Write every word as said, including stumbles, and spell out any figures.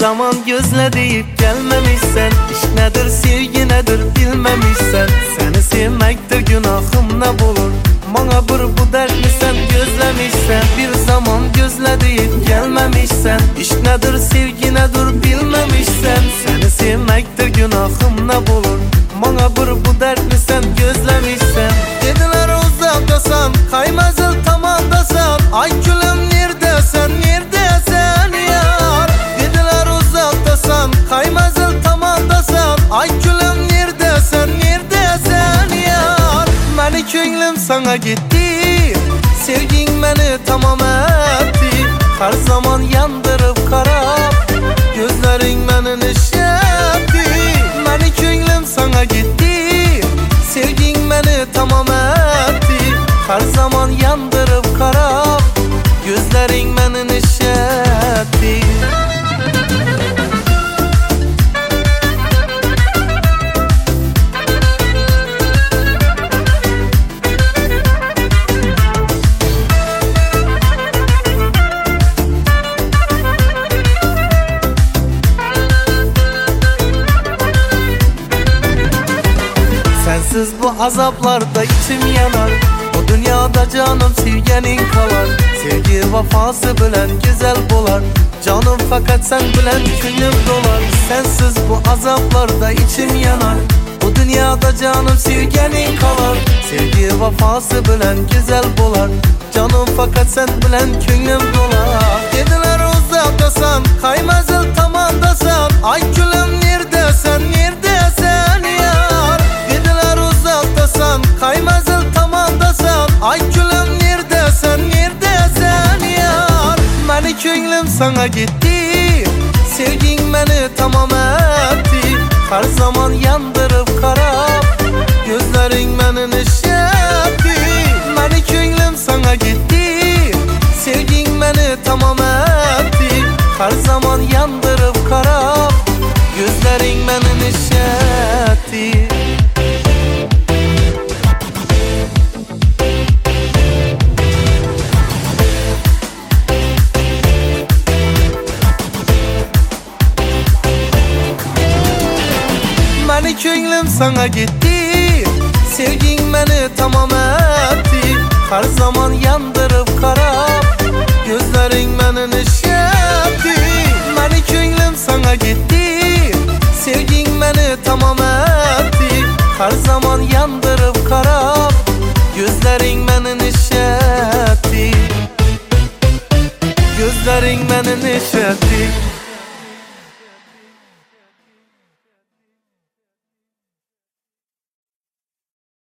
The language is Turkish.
zaman gözle deyip gelmemişsen, iş nedir sevgi nedir bilmemişsen. Seni sevmektir günahım ne bulur, bana bir bu dertli sen gözlemişsen. Bir zaman gözle deyip gelmemişsen, iş nedir sevgi nedir bilmemişsen. Seni sevmektir günahım ne bulur, bana bir bu dertli sen gözlemişsen. Dediler uzaktasan, kaymazıl tamamdasan, ay gülüm neredesin neredesin yar. Dediler uzaktasan, kaymazıl tamamdasan, ay gülüm neredesin neredesin yar. Meni könglim sana gitti, sevgin beni tamam etti. Her zaman yandırıp karab, gözlerin beni nişetti. Meni könglim sana gitti, sevgin beni tamam etti. Her zaman yandırıp karab, gözlerin beni nişetti. Sensiz bu azaplarda içim yanar, bu dünyada canım sevgenin kalar. Sevgi vefası bilen güzel bolar, canım fakat sen bilen könlüm dolar. Sensiz bu azaplarda içim yanar, bu dünyada canım sevgenin kalar. Sevgi vefası bilen güzel bolar, canım fakat sen bilen könlüm dolar. Dediler uzaktasan, kaymazıl tamamdasan, ay gülüm neredesin neredesin yar. Dediler uzaktasan, kaymazıl tamamdasan, ay gülüm neredesin neredesin yar. Meni könglim sana gitti, sevgin beni tamam etti. Her zaman yandırıp karab, gözlerin beni nişetti. Meni könglim sana gitti, sevgin beni tamam etti. Her zaman yandırıp karab, gözlerin beni nişetti. Meni könglim sana gitti, sevgin beni tamam etti. Her zaman yandırıp karab, gözlerin beni nişetti. Meni könglim sana gitti, sevgin beni tamam etti. Her zaman yandırıp karab, gözlerin beni nişetti. Gözlerin beni nişetti.